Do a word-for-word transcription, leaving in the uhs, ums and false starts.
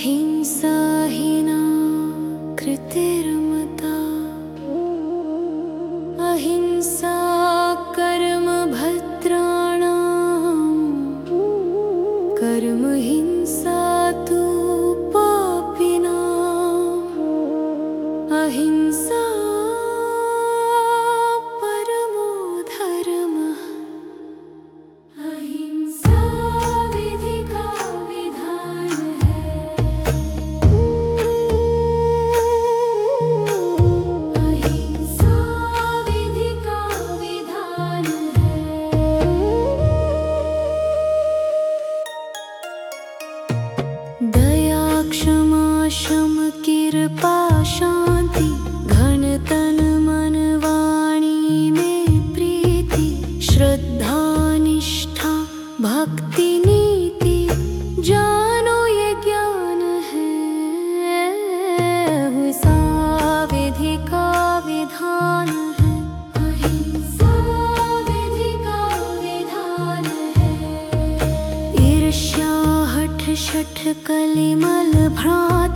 हिंसाहीना कृतिर्मता। अहिंसा कर्म भद्राणां कर्म हिंसा तु पापिनां। अहिंसा परमो धर्मः। अहिंसा विधि का विधान है। अहिंसा विधि का विधान है। दया क्षमा शम कृपा शांति घन तन मन वाणी में प्रीति। श्रद्धा निष्ठा भक्ति नीति जानो ये ज्ञान है। अहिंसा विधि का विधान है। अहिंसा विधि का विधान है। ईर्ष्या हठ शठ कलिमल भ्रांति